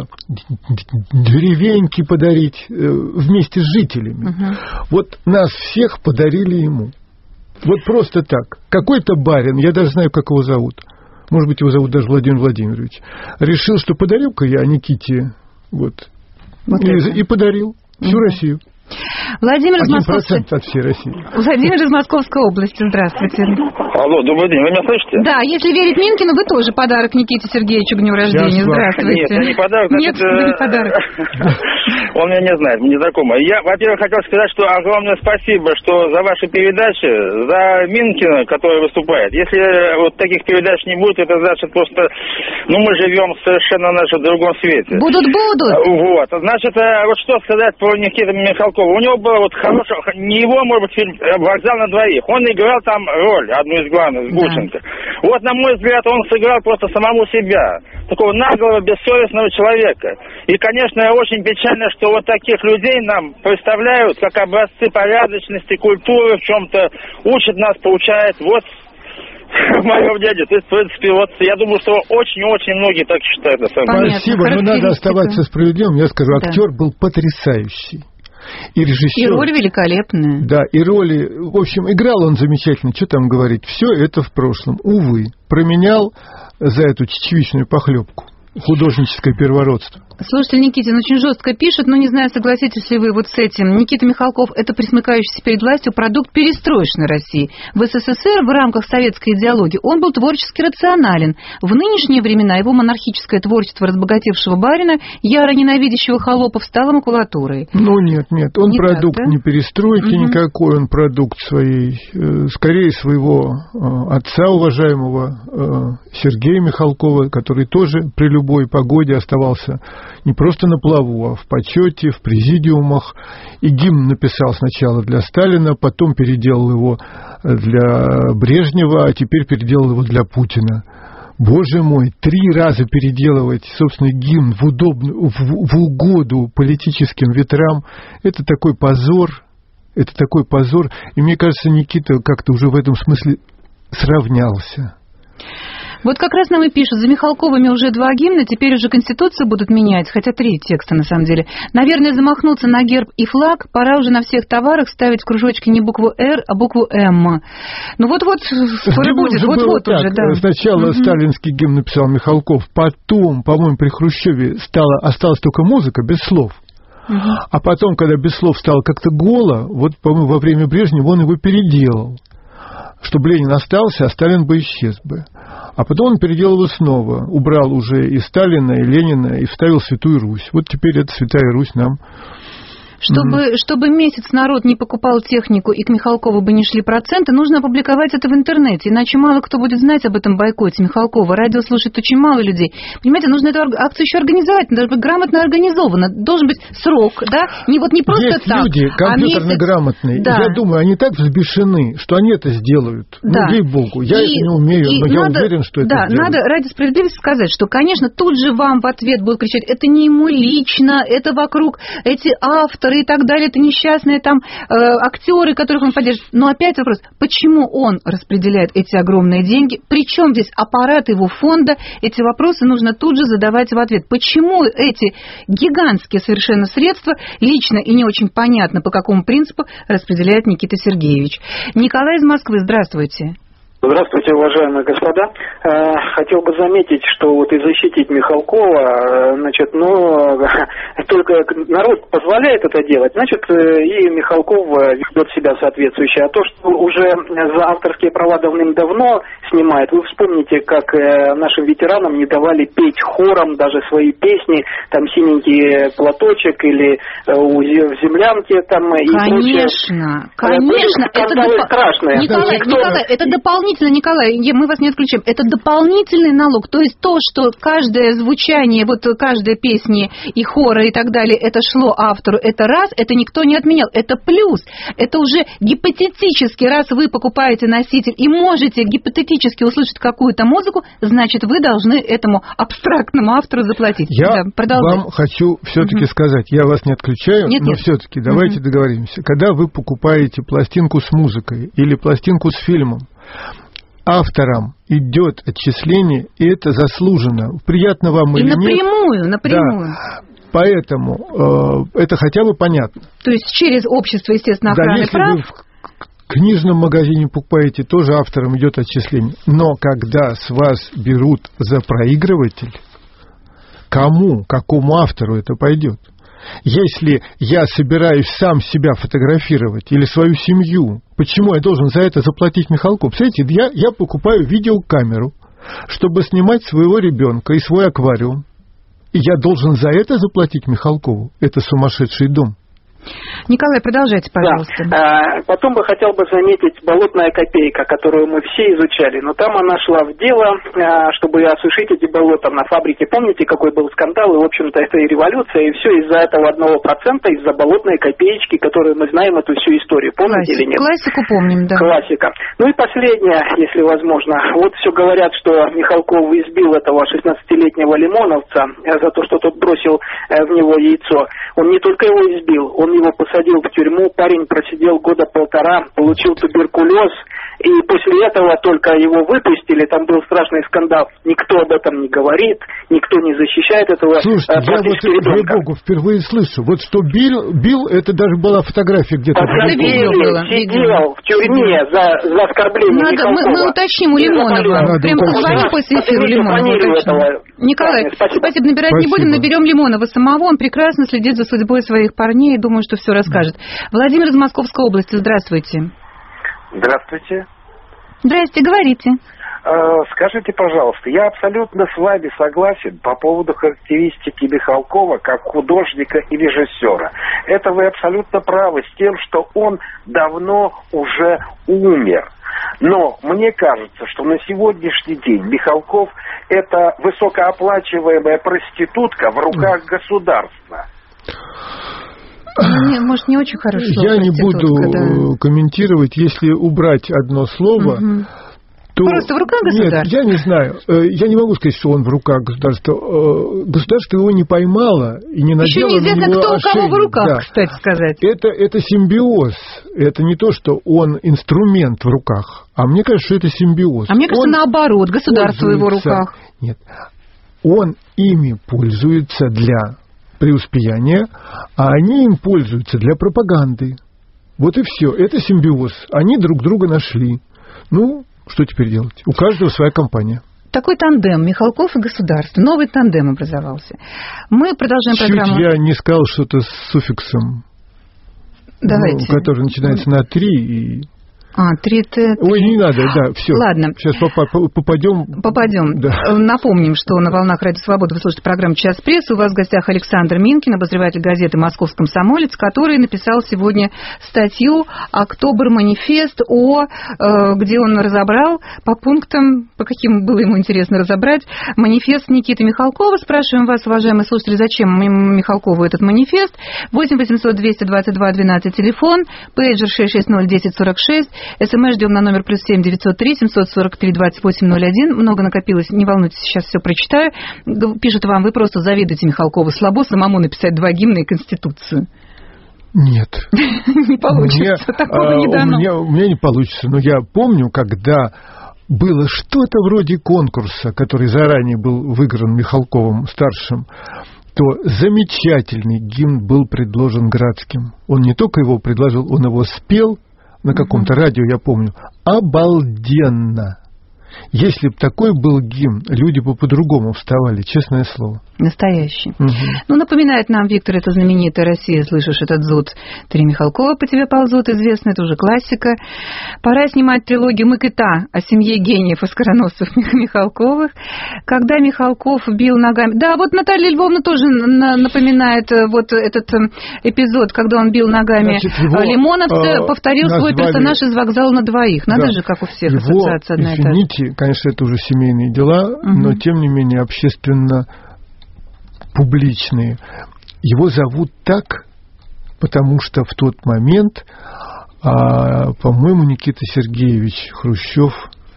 деревеньки подарить вместе с жителями. Uh-huh. Вот нас всех подарили ему. Вот просто так. Какой-то барин, я даже знаю, как его зовут, может быть, его зовут даже Владимир Владимирович, решил, что подарю-ка я Никите, вот, вот и, и подарил всю uh-huh. Россию. Владимир из Московской... от всей России. Владимир из Московской области. Здравствуйте. Алло, добрый день. Вы меня слышите? Да, если верить Минкину, вы тоже подарок Никите Сергеевичу к дню рождения. Здравствуйте. Нет, я не подарок. Нет, вы не подарок. Он меня не знает, мы не знакомы. Я, во-первых, хотел сказать, что огромное спасибо, что за ваши передачи, за Минкина, который выступает. Если вот таких передач не будет, это значит просто, ну, мы живем совершенно на другом свете. Будут, будут. Вот. Значит, вот что сказать про Никиту Михалкова. У него был вот хороший, не его, может быть, фильм «Вокзал на двоих». Он играл там роль, одну из главных, Гурченко. Да. Вот, на мой взгляд, он сыграл просто самому себя. Такого наглого, бессовестного человека. И, конечно, очень печально, что вот таких людей нам представляют как образцы порядочности, культуры, в чем-то учат нас, получают. Вот в моем дяде. То есть, в принципе, вот я думаю, что очень-очень многие так считают. Спасибо, но надо оставаться справедливым. Я скажу, да. Актер был потрясающий. И режиссер. И роли великолепные. Да, и роли. В общем, играл он замечательно. Что там говорить? Все это в прошлом. Увы, променял за эту чечевичную похлебку художническое первородство. Слушатель Никитин очень жестко пишет, но не знаю, согласитесь ли вы вот с этим. Никита Михалков – это присмыкающийся перед властью продукт перестроечной России. В СССР в рамках советской идеологии он был творчески рационален. В нынешние времена его монархическое творчество разбогатевшего барина, яро ненавидящего холопов, стало макулатурой. Ну нет, нет, он не продукт так, да? не перестройки угу. никакой, он продукт своей, э, скорее своего э, отца уважаемого э, Сергея Михалкова, который тоже при любой погоде оставался не просто на плаву, а в почете, в президиумах. И гимн написал сначала для Сталина, потом переделал его для Брежнева, а теперь переделал его для Путина. Боже мой, три раза переделывать собственный гимн в, удобную, в, в угоду политическим ветрам, это такой позор, это такой позор. И мне кажется, Никита как-то уже в этом смысле сравнялся. Вот как раз нам и пишут, за Михалковыми уже два гимна, теперь уже Конституцию будут менять, хотя три текста на самом деле. Наверное, замахнуться на герб и флаг, пора уже на всех товарах ставить в кружочки не букву «Р», а букву «М». Ну вот-вот, скоро будет, вот-вот уже, да. Сначала угу. сталинский гимн написал Михалков, потом, по-моему, при Хрущеве стало, осталась только музыка без слов. Угу. А потом, когда без слов стало как-то голо, вот, по-моему, во время Брежнева он его переделал, чтобы Ленин остался, а Сталин бы исчез бы. А потом он переделал его снова, убрал уже и Сталина, и Ленина, и вставил Святую Русь. Вот теперь эта Святая Русь нам... Чтобы, mm-hmm. чтобы месяц народ не покупал технику и к Михалкову бы не шли проценты, нужно опубликовать это в интернете, иначе мало кто будет знать об этом бойкоте Михалкова. Радио слушает очень мало людей. Понимаете, нужно эту акцию еще организовать, должна быть грамотно организована, должен быть срок, да, не вот не просто Есть так. Есть люди компьютерно грамотные, да. я думаю, они так взбешены, что они это сделают. Да. Ну, ей-богу, я и, это не умею, но я надо, уверен, что это да, сделают. Надо ради справедливости сказать, что, конечно, тут же вам в ответ будут кричать, это не ему лично, это вокруг эти авторы и так далее, это несчастные там э, актеры, которых он поддерживает. Но опять вопрос, почему он распределяет эти огромные деньги? Причем здесь аппарат его фонда? Эти вопросы нужно тут же задавать в ответ. Почему эти гигантские совершенно средства лично и не очень понятно, по какому принципу распределяет Никита Сергеевич? Николай из Москвы, здравствуйте. Здравствуйте, уважаемые господа. Хотел бы заметить, что вот и защитить Михалкова, значит, ну, только народ позволяет это делать, значит, и Михалков ведет себя соответствующе. А то, что уже за авторские права давным-давно снимает, вы вспомните, как нашим ветеранам не давали петь хором даже свои песни, там «Синенький платочек» или «У землянки» там и Конечно, прочее. конечно. Это доп... страшные. Николай, Никто... Николай, это дополнительно, Николай, мы вас не отключаем, это дополнительный налог, то есть то, что каждое звучание, вот каждая песни и хора и так далее, это шло автору, это раз, это никто не отменял, это плюс, это уже гипотетически, раз вы покупаете носитель и можете гипотетически услышать какую-то музыку, значит, вы должны этому абстрактному автору заплатить. Я да, вам хочу все-таки угу. сказать, я вас не отключаю, нет, но все-таки давайте угу. договоримся. Когда вы покупаете пластинку с музыкой или пластинку с фильмом, авторам идет отчисление, и это заслуженно. Приятно вам и или напрямую, нет? напрямую. Да. Поэтому э, это хотя бы понятно. То есть через общество, естественно, охраны да, если прав. Вы в книжном магазине покупаете, тоже авторам идет отчисление. Но когда с вас берут за проигрыватель, кому, какому автору это пойдет? Если я собираюсь сам себя фотографировать или свою семью, почему я должен за это заплатить Михалкову? Представляете, я, я покупаю видеокамеру, чтобы снимать своего ребенка и свой аквариум. И я должен за это заплатить Михалкову? Это сумасшедший дом. Николай, продолжайте, пожалуйста. Да. А, потом бы хотел бы заметить болотная копейка, которую мы все изучали. Но там она шла в дело, а, чтобы осушить эти болота на фабрике. Помните, какой был скандал? И, в общем-то, это и революция, и все из-за этого одного процента, из-за болотной копеечки, которую мы знаем эту всю историю. Помните Классик, или нет? Классику помним, да. Классика. Ну и последнее, если возможно. Вот все говорят, что Михалков избил этого шестнадцатилетнего лимоновца за то, что тот бросил в него яйцо. Он не только его избил, он его посадил в тюрьму, парень просидел года полтора, получил туберкулез, и после этого только его выпустили, там был страшный скандал. Никто об этом не говорит, никто не защищает этого. Слушайте, я вот, ей-богу, впервые слышу, вот что бил, бил, это даже была фотография где-то. Посадили, сидел в тюрьме за, за оскорбление Надо, Михалкова. Мы, мы уточним у Лимонова. Прям позвоним после эфира Лимонова. Николай, да, спасибо. спасибо, набирать спасибо. не будем, наберем Лимонова самого, он прекрасно следит за судьбой своих парней, думаю, что все расскажет. Владимир из Московской области, здравствуйте. Здравствуйте. Здрасте, говорите. Скажите, пожалуйста, я абсолютно с вами согласен по поводу характеристики Михалкова как художника и режиссера. Это вы абсолютно правы с тем, что он давно уже умер. Но мне кажется, что на сегодняшний день Михалков – это высокооплачиваемая проститутка в руках государства. Ну, может, не очень хорошо. Я не буду да. комментировать, если убрать одно слово. Угу. То... Просто в руках государства? Нет, я не знаю. Я не могу сказать, что он в руках государства. Государство его не поймало и не наделало на него ошейник. Еще неизвестно, кто у кого в руках, да. кстати сказать. Это, это симбиоз. Это не то, что он инструмент в руках. А мне кажется, что это симбиоз. А мне кажется, он наоборот, государство в его руках. Нет. Он ими пользуется для преуспеяния, а они им пользуются для пропаганды. Вот и все. Это симбиоз. Они друг друга нашли. Ну, что теперь делать? У каждого своя компания. Такой тандем Михалков и государство. Новый тандем образовался. Мы продолжаем Чуть программу. я не сказал что-то с суффиксом. Давайте. Ну, который начинается на три и... А, три Т. Ой, не надо, да, все. Ладно. Сейчас попадем. Попадем. Да. Напомним, что на волнах Радио Свобода вы слушаете программу «Час прессы». У вас в гостях Александр Минкин, обозреватель газеты «Московский комсомолец», который написал сегодня статью «Октобер манифест», о, где он разобрал по пунктам, по каким было ему интересно разобрать, манифест Никиты Михалкова. Спрашиваем вас, уважаемые слушатели, зачем Михалкову этот манифест? восемь восемьсот двести двадцать два двенадцать телефон, пейджер шесть шесть ноль десять сорок шесть. СМС ждем на номер плюс семь девятьсот три семьсот сорок три двадцать восемь ноль один. Много накопилось, не волнуйтесь, сейчас все прочитаю. Пишет вам, вы просто завидуете Михалкову. Слабо самому написать два гимна и Конституцию. Нет. Не получится, такого не дано. У меня не получится, но я помню, когда было что-то вроде конкурса, который заранее был выигран Михалковым старшим, то замечательный гимн был предложен Градским. Он не только его предложил, он его спел. на каком-то радио, я помню, обалденно. Если бы такой был гимн, люди бы по-другому вставали, честное слово. Настоящий. Угу. Ну, напоминает нам, Виктор, это знаменитая «Россия, слышишь этот зуд». Три Михалкова по тебе ползут, известно, это уже классика. Пора снимать трилогию «Мыкыта» о семье гениев и скороносцев Михалковых. Когда Михалков бил ногами... Да, вот Наталья Львовна тоже напоминает вот этот эпизод, когда он бил ногами. Значит, его, Лимоновца, повторил назвали... свой персонаж из «Вокзала на двоих». Надо да. же, как у всех его, ассоциация одна и та же. Конечно, это уже семейные дела, угу. но, тем не менее, общественно... публичные. Его зовут так, потому что в тот момент, а, по-моему, Никита Сергеевич Хрущев...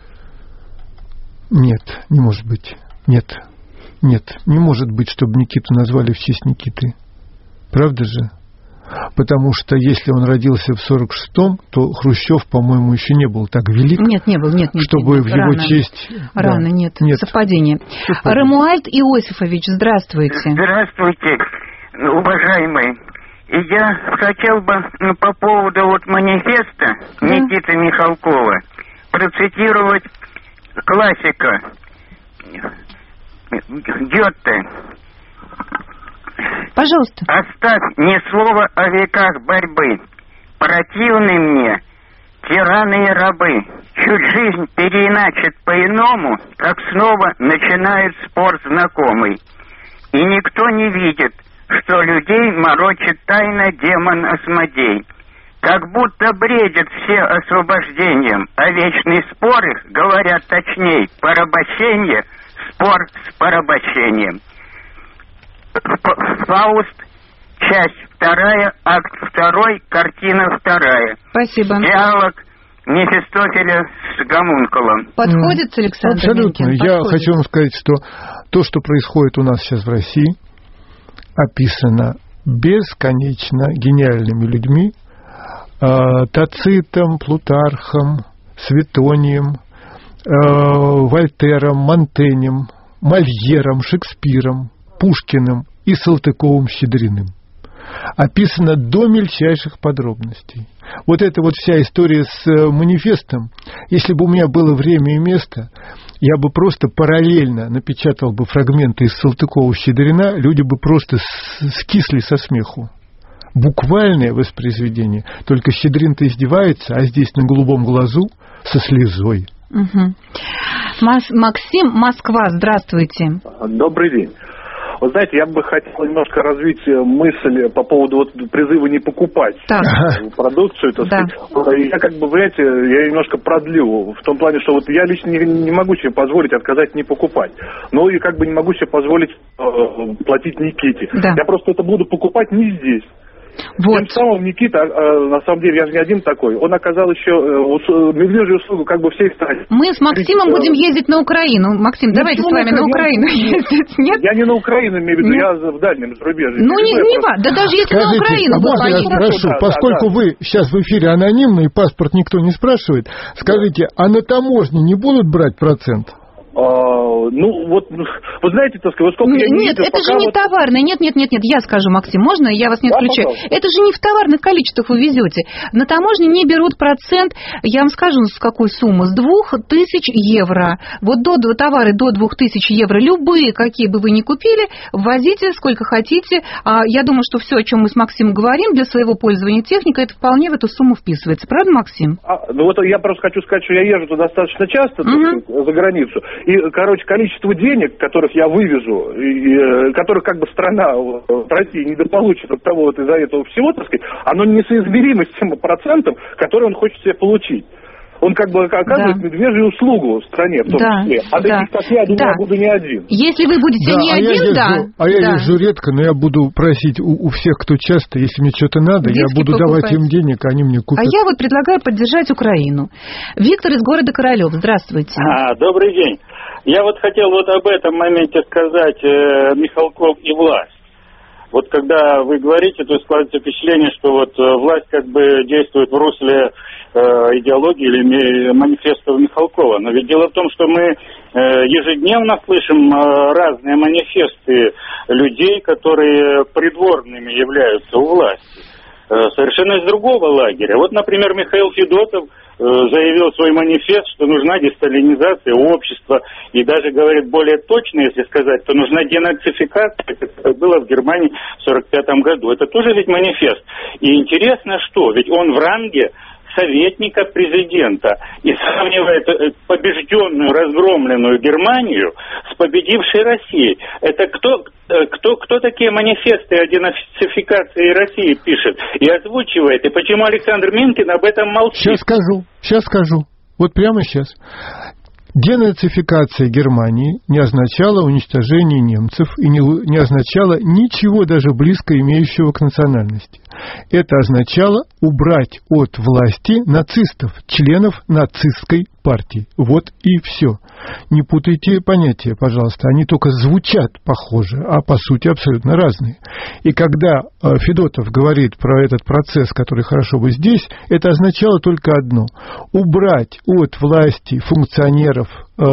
Нет, не может быть. Нет, нет, не может быть, чтобы Никиту назвали в честь Никиты. Правда же? Потому что если он родился в сорок шестом, то Хрущев, по-моему, еще не был так велик. Нет, не был, нет, нет. Чтобы нет, в его рано. честь... Рано, да. нет, нет. Совпадение. Совпадение. Ромуальд Иосифович, здравствуйте. Здравствуйте, уважаемый. И я хотел бы ну, по поводу вот манифеста да. Никиты Михалкова процитировать классика Гёте. Пожалуйста. Оставь ни слова о веках борьбы. Противны мне тираны и рабы. Чуть жизнь переиначит по-иному, как снова начинает спор знакомый. И никто не видит, что людей морочит тайно демон Асмодей. Как будто бредят все освобождением, а вечные споры говорят точней. Порабощение, спор с порабощением. Фауст, часть вторая, акт второй, картина вторая. Спасибо. Диалог Мефистофеля с гомункулом. Подходит, Александр Абсолютно. Минкин? Я Подходит. хочу вам сказать, что то, что происходит у нас сейчас в России, описано бесконечно гениальными людьми, Тацитом, Плутархом, Светонием, Вольтером, Монтенем, Мольером, Шекспиром, Пушкиным и Салтыковым-Щедриным. Описано до мельчайших подробностей. Вот эта вот вся история с манифестом, если бы у меня было время и место, я бы просто параллельно напечатал бы фрагменты из Салтыкова-Щедрина, люди бы просто скисли со смеху. Буквальное воспроизведение, только Щедрин-то издевается, а здесь на голубом глазу со слезой. Угу. Максим, Москва, здравствуйте. Добрый день. Вы знаете, я бы хотел немножко развить мысль по поводу вот призыва не покупать так. продукцию. Так да. сказать. Я как бы, знаете, я немножко продлю в том плане, что вот я лично не, не могу себе позволить отказать не покупать. Но и как бы не могу себе позволить э, платить Никите. Да. Я просто это буду покупать не здесь. Вот. Тем самым Никита, на самом деле, я же не один такой, он оказал еще медвежью услугу как бы всей стране. Мы с Максимом Ведь, будем ездить на Украину. Максим, ну, давайте с вами на Украину ездить. Нет? Я не на Украину имею в виду, я в дальнем зарубежье. Ну, не, не просто... да даже если Скажите, на Украину... А можно я спрошу, да, поскольку да, да. вы сейчас в эфире анонимный, паспорт никто не спрашивает, скажите, а на таможне не будут брать процент? А, ну, вот, вы знаете, так сказать, вот сколько нет, я не Нет, видел, это же не вот... товарное. Нет, нет, нет, нет, я скажу, Максим, можно? Я вас не да, отключаю. пожалуйста. Это же не в товарных количествах вы везете. На таможне не берут процент, я вам скажу, с какой суммы, с двух тысяч евро. Вот до товары до двух тысяч евро, любые, какие бы вы ни купили, ввозите сколько хотите. Я думаю, что все, о чем мы с Максимом говорим, для своего пользования техникой, это вполне в эту сумму вписывается. Правда, Максим? А, ну вот я просто хочу сказать, что я езжу туда достаточно часто, uh-huh. сказать, за границу. И, короче, количество денег, которых я вывезу, и, и, которых как бы страна в России недополучит от того вот из-за этого всего, так сказать, оно несоизмеримо с тем процентом, который он хочет себе получить. Он как бы оказывает да. медвежью услугу в стране, в том да. числе. А да. таких, как я, думаю, да. я буду не один. Если вы будете да, не а один, я да. езжу, а я да. езжу редко, но я буду просить у, у всех, кто часто, если мне что-то надо, Диски я буду покупать. Давать им денег, они мне купят. А я вот предлагаю поддержать Украину. Виктор из города Королёв, здравствуйте. А, добрый день. Я вот хотел вот об этом моменте сказать, э, Михалков и власть. Вот когда вы говорите, то складывается впечатление, что вот власть как бы действует в русле э, идеологии или манифеста Михалкова. Но ведь дело в том, что мы э, ежедневно слышим э, разные манифесты людей, которые придворными являются у власти. совершенно из другого лагеря. Вот, например, Михаил Федотов заявил свой манифест, что нужна десталинизация общества, и даже говорит более точно, если сказать, то нужна денацификация, как было в Германии в сорок пятом году. Это тоже ведь манифест. И интересно, что ведь он в ранге советника президента и сравнивает побежденную, разгромленную Германию с победившей Россией. Это кто, кто, кто такие манифесты о денацификации России пишет и озвучивает? И почему Александр Минкин об этом молчит? Сейчас скажу, сейчас скажу. Вот прямо сейчас. Денацификация Германии не означала уничтожение немцев и не, не означала ничего даже близко имеющего к национальности. Это означало убрать от власти нацистов, членов нацистской партии. Вот и все. Не путайте понятия, пожалуйста. Они только звучат похоже, а по сути абсолютно разные. И когда э, Федотов говорит про этот процесс, который хорошо бы здесь, это означало только одно. Убрать от власти функционеров э,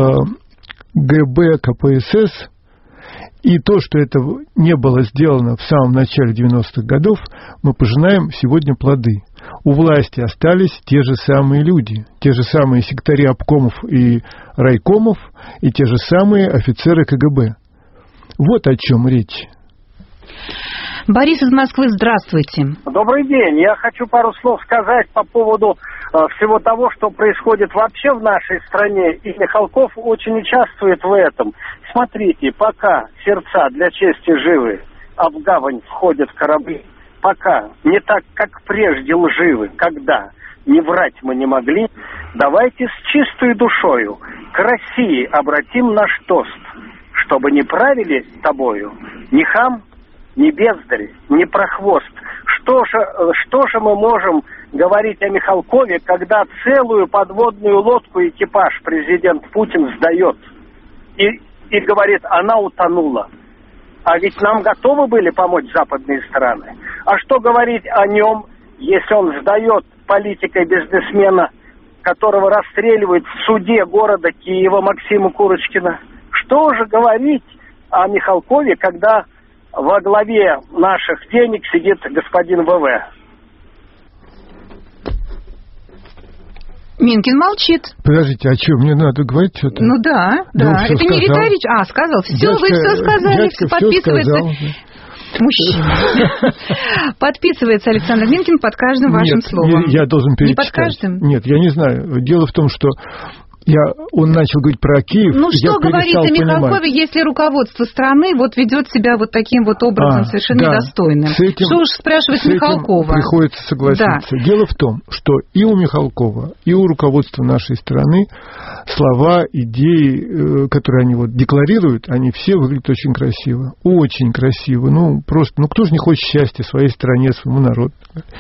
ГБ, КПСС. И то, что это не было сделано в самом начале девяностых годов, мы пожинаем сегодня плоды. У власти остались те же самые люди, те же самые сектари обкомов и райкомов, и те же самые офицеры КГБ. Вот о чем речь. Борис из Москвы, здравствуйте. Добрый день. Я хочу пару слов сказать по поводу э, всего того, что происходит вообще в нашей стране. И Михалков очень участвует в этом. Смотрите, пока сердца для чести живы, а в гавань входят корабли, пока не так, как прежде лживы, когда не врать мы не могли, давайте с чистой душою к России обратим наш тост, чтобы не правили тобою ни хам, ни бездарь, ни прохвост. Что же, что же мы можем говорить о Михалкове, когда целую подводную лодку экипаж президент Путин сдает и, и говорит, она утонула. А ведь нам готовы были помочь западные страны. А что говорить о нем, если он сдает политикой бизнесмена, которого расстреливают в суде города Киева Максима Курочкина? Что же говорить о Михалкове, когда во главе наших денег сидит господин ВВ? Минкин молчит. Подождите, а что, мне надо говорить что-то? Ну да, да. да. Это сказал. Не риторич. А, сказал. Все, дядька, вы все сказали, все подписывается. Мужчина. Подписывается Александр Минкин под каждым вашим Нет, словом. Я, я должен перечитать. Не под каждым? Нет, я не знаю. Дело в том, что я, он начал говорить про Киев. Ну что говорить о Михалкове, понимать. Если руководство страны вот ведет себя вот таким вот образом, а, совершенно да. недостойным? Этим, что уж спрашивать Михалкова? Приходится согласиться. Да. Дело в том, что и у Михалкова, и у руководства нашей страны слова, идеи, которые они вот декларируют, они все выглядят очень красиво. Очень красиво. Ну, просто, ну кто же не хочет счастья своей стране, своему народу?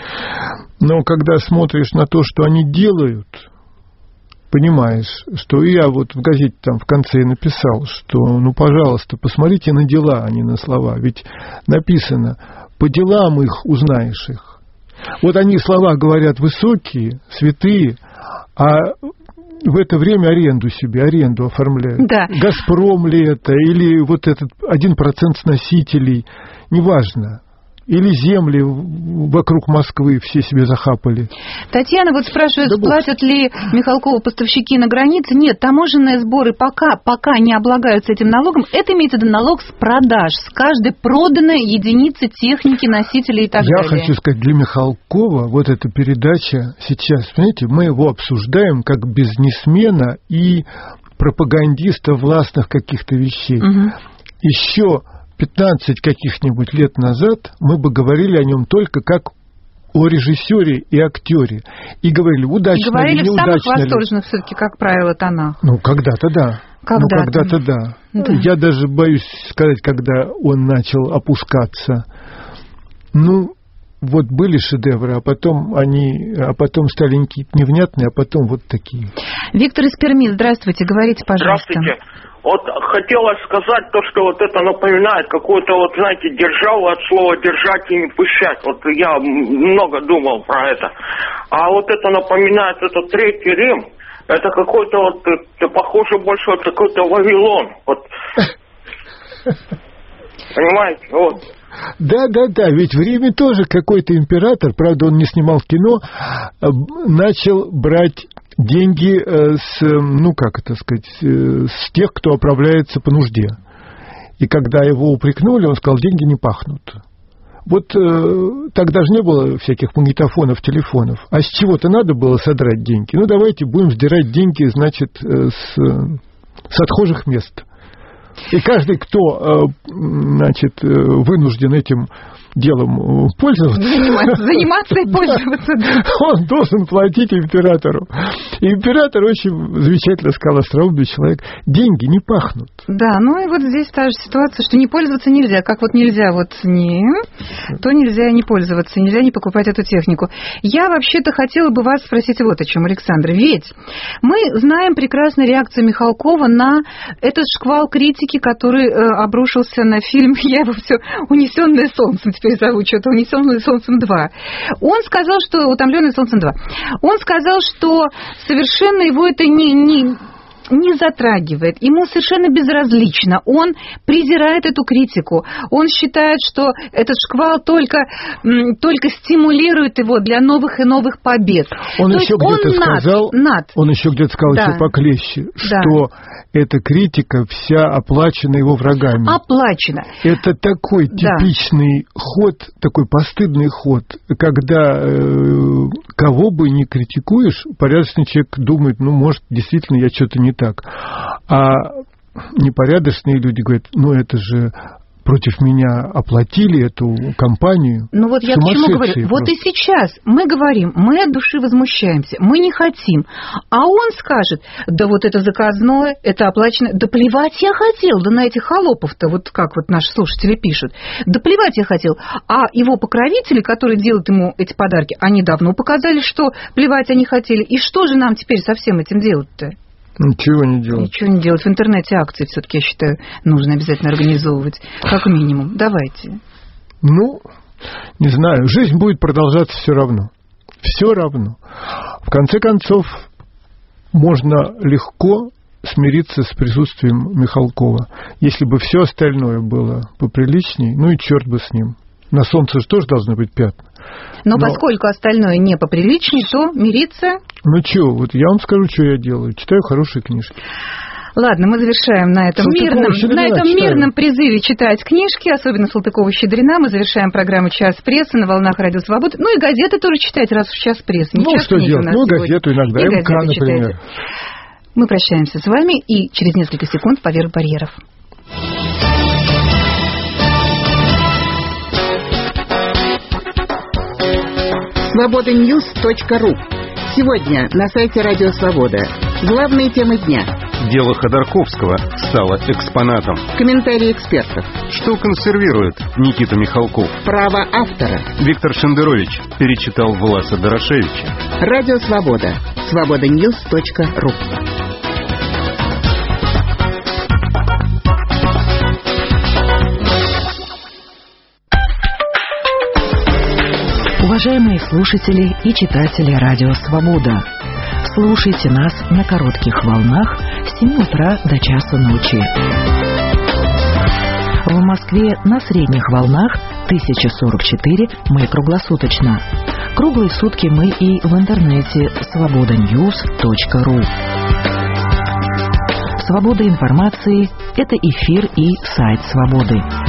Но когда смотришь на то, что они делают, понимаешь, что я вот в газете там в конце написал, что, ну, пожалуйста, посмотрите на дела, а не на слова. Ведь написано, по делам их узнаешь их. Вот они слова говорят высокие, святые, а в это время аренду себе, аренду оформляют. Да. «Газпром» ли это, или вот этот один процент сносителей, неважно. Или земли вокруг Москвы все себе захапали. Татьяна вот спрашивает, да платят ли Михалкову поставщики на границе. Нет, таможенные сборы пока, пока не облагаются этим налогом. Это имеется в виду налог с продаж, с каждой проданной единицы техники, носителей и так Я далее. Я хочу сказать, для Михалкова вот эта передача сейчас, понимаете, мы его обсуждаем как бизнесмена и пропагандиста властных каких-то вещей. Угу. Еще пятнадцать каких-нибудь лет назад мы бы говорили о нем только как о режиссере и актере. И говорили, удачно и говорили ли, неудачно ли. Говорили в самых восторженных, все-таки, как правило, тонах. Ну, когда-то да. Когда-то. Ну, когда-то да. да. Я даже боюсь сказать, когда он начал опускаться. Ну, вот были шедевры, а потом они, а потом стали невнятные, а потом вот такие. Виктор из Перми, здравствуйте, говорите, пожалуйста. Здравствуйте. Вот хотелось сказать то, что вот это напоминает какую-то, вот знаете, державу от слова держать и не пущать. Вот я много думал про это. А вот это напоминает, это Третий Рим, это какой-то вот, это похоже больше вот какой-то Вавилон. Вот. Понимаете? Вот. Да, да, да, ведь в Риме тоже какой-то император, правда, он не снимал кино, начал брать деньги с, ну, как это сказать, с тех, кто оправляется по нужде. И когда его упрекнули, он сказал, деньги не пахнут. Вот э, тогда же не было всяких магнитофонов, телефонов. А с чего-то надо было содрать деньги. Ну, давайте будем сдирать деньги, значит, с, с отхожих мест. И каждый, кто, значит, вынужден этим делом пользоваться, заниматься, заниматься и пользоваться, да. Он должен платить императору. И император очень замечательно сказал, остроумный человек, деньги не пахнут. Да, ну и вот здесь та же ситуация, что не пользоваться нельзя. Как вот нельзя вот не, то нельзя не пользоваться, нельзя не покупать эту технику. Я вообще-то хотела бы вас спросить вот о чем, Александр. Ведь мы знаем прекрасно реакцию Михалкова на этот шквал критики, который э, обрушился на фильм, я его все «Унесённое солнцем» теперь зову, что-то «Унесённое солнцем два». Он сказал, что «Утомлённое солнцем два». Он сказал, что совершенно его это не... не не затрагивает, ему совершенно безразлично, он презирает эту критику, он считает, что этот шквал только, только стимулирует его для новых и новых побед. Он еще где-то сказал, над. он еще где-то сказал да. еще поклеще, да. что эта критика вся оплачена его врагами. Оплачена. Это такой типичный да. ход, такой постыдный ход, когда э, кого бы ни критикуешь, порядочный человек думает, ну, может, действительно я что-то не так. А непорядочные люди говорят, ну это же против меня оплатили эту кампанию. Ну вот я к чему говорю. Вот просто. И сейчас мы говорим, мы от души возмущаемся, мы не хотим. А он скажет, да вот это заказное, это оплачено. Да плевать я хотел, да на этих холопов-то, вот как вот наши слушатели пишут. Да плевать я хотел. А его покровители, которые делают ему эти подарки, они давно показали, что плевать они хотели. И что же нам теперь со всем этим делать-то? Ничего не делать. Ничего не делать. В интернете акции все-таки, я считаю, нужно обязательно организовывать. Как минимум. Давайте. Ну, не знаю. Жизнь будет продолжаться все равно. Все равно. В конце концов, можно легко смириться с присутствием Михалкова. Если бы все остальное было поприличней, ну и черт бы с ним. На солнце же тоже должны быть пятна. Но, Но поскольку остальное не поприличней, то мириться... Ну что, вот я вам скажу, что я делаю. Читаю хорошие книжки. Ладно, мы завершаем на этом, мирном, на этом мирном призыве читать книжки, особенно Салтыкова-Щедрина. Мы завершаем программу «Час прессы» на волнах Радио Свободы. Ну и газеты тоже читать, раз в «Час прессы». Не ну, что делать? Ну, сегодня. Газету иногда, и МК, например. Читайте. Мы прощаемся с вами и через несколько секунд «Поверх барьеров». свобода ньюс точка ру. Сегодня на сайте Радио Свобода. Главные темы дня. Дело Ходорковского стало экспонатом. Комментарии экспертов. Что консервирует Никита Михалков? Право автора. Виктор Шендерович перечитал Власа Дорошевича. Радио Свобода. свобода ньюс точка ру. Уважаемые слушатели и читатели Радио Свобода, слушайте нас на коротких волнах с семи утра до часа ночи. В Москве на средних волнах тысяча сорок четыре, мы круглосуточно. Круглые сутки мы и в интернете свобода ньюс точка ру. Свобода информации – это эфир и сайт Свободы.